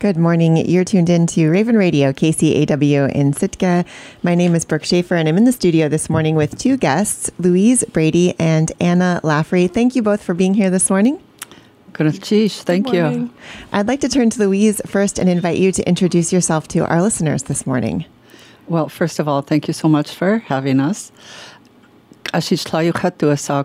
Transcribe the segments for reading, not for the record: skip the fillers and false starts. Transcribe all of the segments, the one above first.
Good morning. You're tuned in to Raven Radio, KCAW in Sitka. My name is Brooke Schaefer, and I'm in the studio this morning with two guests, Louise Brady and Anna Laffrey. Thank you both for being here this morning. Thank you. I'd like to turn to Louise first and invite you to introduce yourself to our listeners this morning. Well, first of all, thank you so much for having us. My Tlingit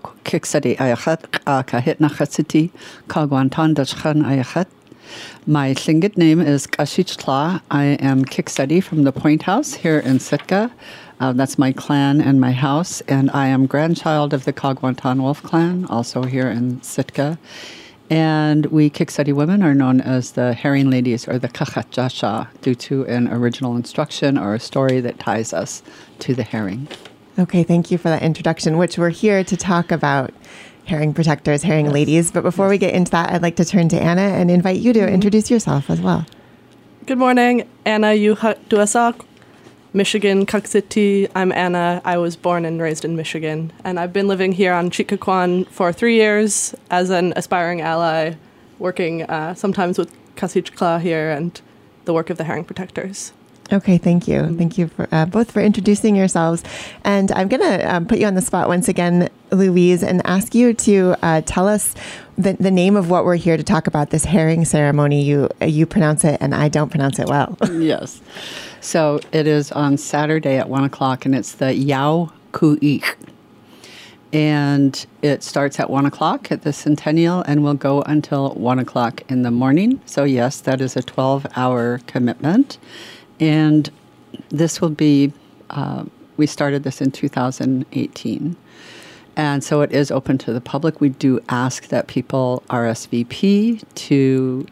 name is Kashich Tla. I am Kiksadi from the Point House here in Sitka. That's my clan and my house. And I am grandchild of the Kagwantan Wolf clan, also here in Sitka. And we Kiksadi women are known as the herring ladies or the Kachat Jasha due to an original instruction or a story that ties us to the herring. Okay, thank you for that introduction, which we're here to talk about herring protectors, herring ladies. But before we get into that, I'd like to turn to Anna and invite you to introduce yourself as well. Good morning. Anna Duasak, Michigan, Kuk City. I'm Anna. I was born and raised in Michigan. And I've been living here on Chikakwan for 3 years as an aspiring ally, working sometimes with Kasichkla here and the work of the herring protectors. Okay, thank you. Thank you for both for introducing yourselves. And I'm going to put you on the spot once again, Louise, and ask you to tell us the name of what we're here to talk about, this herring ceremony. You pronounce it, and I don't pronounce it well. Yes. So it is on Saturday at 1 o'clock, and it's the Yao Ku'ik. And it starts at 1 o'clock at the Centennial and will go until 1 o'clock in the morning. So yes, that is a 12-hour commitment. And this will be, we started this in 2018. And so it is open to the public. We do ask that people RSVP to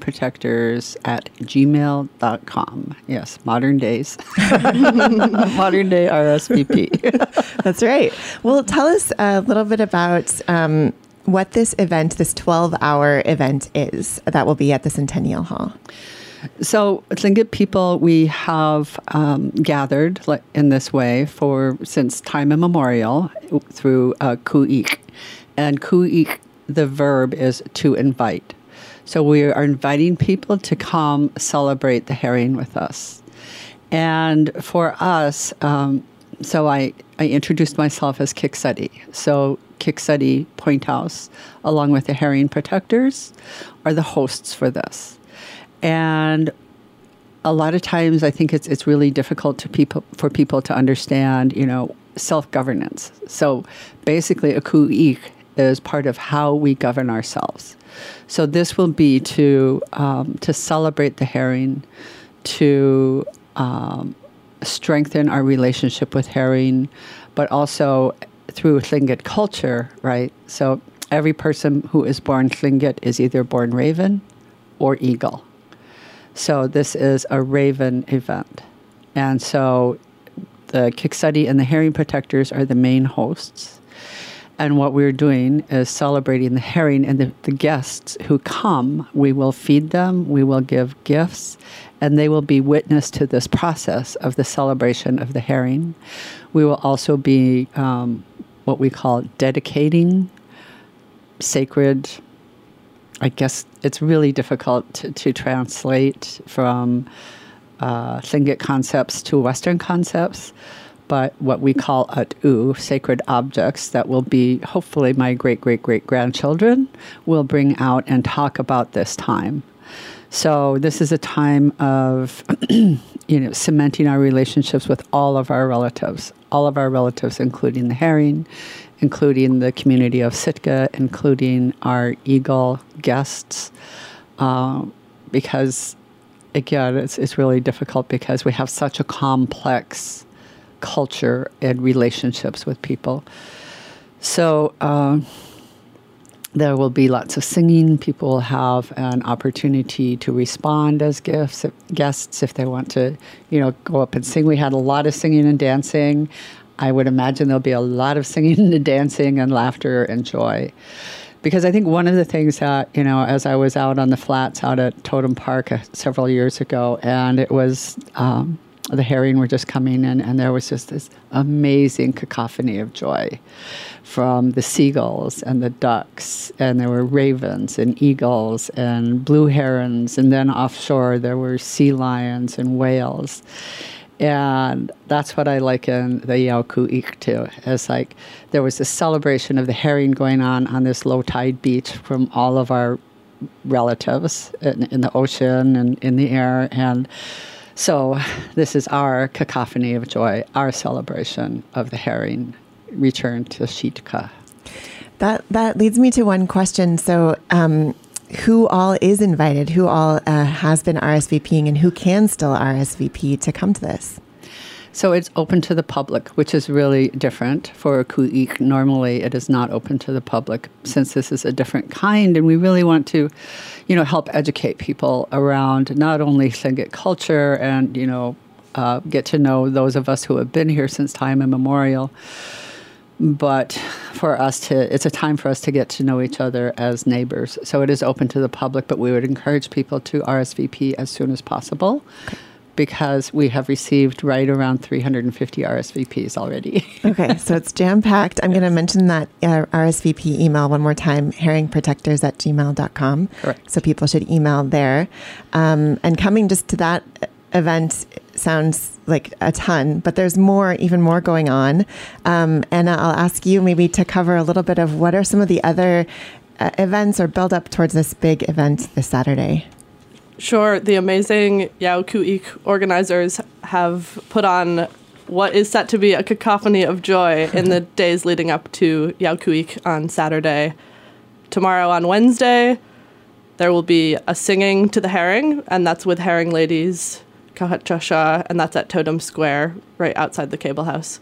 herringprotectors@gmail.com. Yes, modern days. Modern day RSVP. That's right. Well, tell us a little bit about what this event, this 12-hour event is that will be at the Centennial Hall. So Tlingit people, we have gathered in this way since time immemorial through ku'ik. And ku'ik, the verb is to invite. So we are inviting people to come celebrate the herring with us. And for us, so I introduced myself as Kiksadi. So Kiksadi Point House, along with the herring protectors, are the hosts for this. And a lot of times, I think it's really difficult for people to understand, self-governance. So basically, a ku'ik is part of how we govern ourselves. So this will be to celebrate the herring, to strengthen our relationship with herring, but also through Tlingit culture, right? So every person who is born Tlingit is either born raven or eagle. So this is a raven event. And so the Kiksadi and the herring protectors are the main hosts. And what we're doing is celebrating the herring and the guests who come. We will feed them, we will give gifts, and they will be witness to this process of the celebration of the herring. We will also be what we call dedicating sacred. I guess it's really difficult to translate from Tlingit concepts to Western concepts, but what we call at'u, sacred objects that will be, hopefully my great-great-great-grandchildren will bring out and talk about this time. So this is a time of, cementing our relationships with all of our relatives, including the herring, including the community of Sitka, including our eagle guests, because, again, it's really difficult because we have such a complex culture and relationships with people. So there will be lots of singing. People will have an opportunity to respond as guests if they want to, go up and sing. We had a lot of singing and dancing. I would imagine there'll be a lot of singing and dancing and laughter and joy. Because I think one of the things that, as I was out on the flats out at Totem Park several years ago, and it was the herring were just coming in, and there was just this amazing cacophony of joy from the seagulls and the ducks, and there were ravens and eagles and blue herons, and then offshore there were sea lions and whales. And that's what I liken the Yauku'ik to. It's like there was a celebration of the herring going on this low tide beach from all of our relatives in the ocean and in the air. And so this is our cacophony of joy, our celebration of the herring return to Sitka. That leads me to one question. So who all is invited? Who all has been RSVPing, and who can still RSVP to come to this? So it's open to the public, which is really different for Ku'ik. Normally, it is not open to the public since this is a different kind, and we really want to, help educate people around not only Tlingit culture and, get to know those of us who have been here since time immemorial, but it's a time for us to get to know each other as neighbors. So it is open to the public, but we would encourage people to RSVP as soon as possible. Okay. Because we have received right around 350 RSVPs already. Okay, so it's jam-packed. I'm going to mention that RSVP email one more time, herringprotectors@gmail.com. Correct. So people should email there. And coming just to that event sounds like a ton, but there's even more going on. Anna, I'll ask you maybe to cover a little bit of what are some of the other events or build up towards this big event this Saturday. Sure. The amazing Yauku'ik organizers have put on what is set to be a cacophony of joy in the days leading up to Yauku'ik on Saturday. Tomorrow on Wednesday, there will be a singing to the herring, and that's with Herring Ladies, Kahachasha, and that's at Totem Square, right outside the cable house.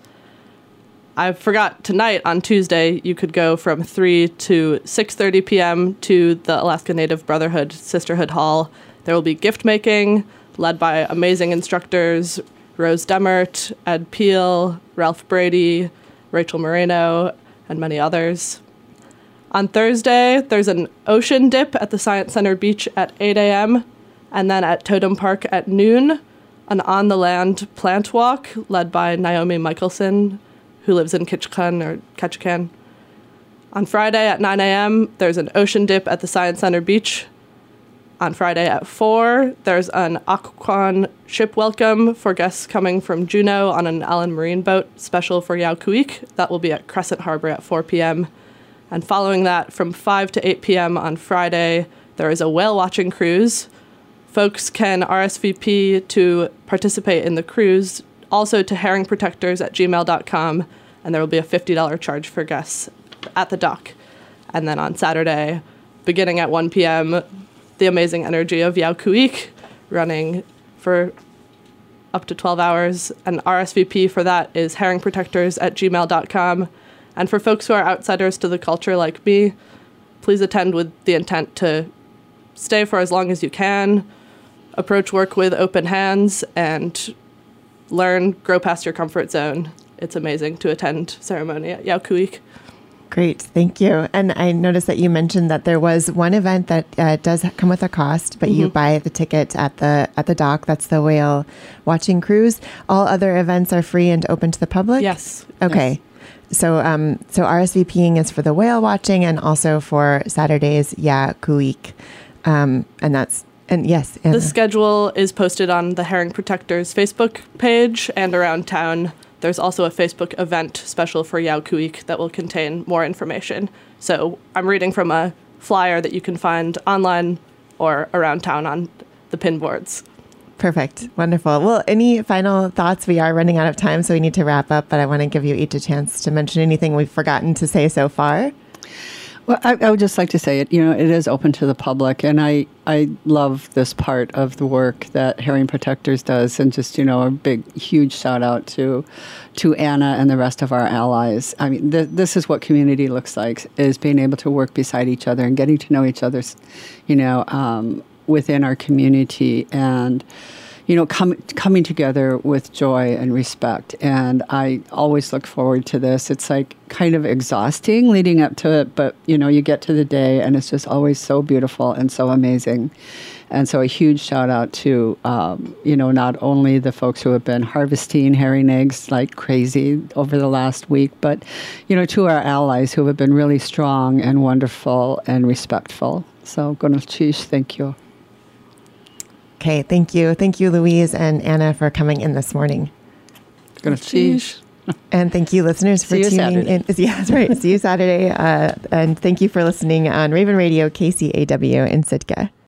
I forgot tonight on Tuesday, you could go from 3 to 6:30 p.m. to the Alaska Native Brotherhood Sisterhood Hall. There will be gift making led by amazing instructors, Rose Demert, Ed Peel, Ralph Brady, Rachel Moreno, and many others. On Thursday, there's an ocean dip at the Science Center Beach at 8 a.m. and then at Totem Park at noon, an on-the-land plant walk led by Naomi Michelson, who lives in Ketchikan. On Friday at 9 a.m., there's an ocean dip at the Science Center Beach. On Friday at 4, there's an Occoquan ship welcome for guests coming from Juneau on an Allen Marine boat special for Yauku'ik. That will be at Crescent Harbor at 4 p.m. And following that, from 5 to 8 p.m. on Friday, there is a whale watching cruise. Folks can RSVP to participate in the cruise, also to herringprotectors@gmail.com, and there will be a $50 charge for guests at the dock. And then on Saturday, beginning at 1 p.m., the amazing energy of Yauku'ik running for up to 12 hours. And RSVP for that is herringprotectors@gmail.com. And for folks who are outsiders to the culture like me, please attend with the intent to stay for as long as you can, approach work with open hands, and grow past your comfort zone. It's amazing to attend ceremony at Yauku'ik. Great, thank you. And I noticed that you mentioned that there was one event that does come with a cost, but you buy the ticket at the dock. That's the whale watching cruise. All other events are free and open to the public? Yes. Okay. Yes. So RSVPing is for the whale watching and also for Saturday's Yauku'ik. Yes, Anna. The schedule is posted on the Herring Protectors Facebook page and around town. There's also a Facebook event special for Yauku'ik that will contain more information. So I'm reading from a flyer that you can find online or around town on the pin boards. Perfect. Wonderful. Well, any final thoughts? We are running out of time, so we need to wrap up, but I want to give you each a chance to mention anything we've forgotten to say so far. Well, I would just like to say it is open to the public, and I love this part of the work that Herring Protectors does, and just, a big, huge shout out to Anna and the rest of our allies. I mean, this is what community looks like, is being able to work beside each other and getting to know each other's, within our community, and coming together with joy and respect. And I always look forward to this. It's like kind of exhausting leading up to it, but you get to the day and it's just always so beautiful and so amazing. And so a huge shout out to, not only the folks who have been harvesting herring eggs like crazy over the last week, but, to our allies who have been really strong and wonderful and respectful. So, Gunalchish, thank you. Okay, thank you. Thank you, Louise and Anna, for coming in this morning. Gunalchish. And thank you, listeners, for tuning in. Yeah, that's right. See you Saturday. And thank you for listening on Raven Radio, KCAW in Sitka.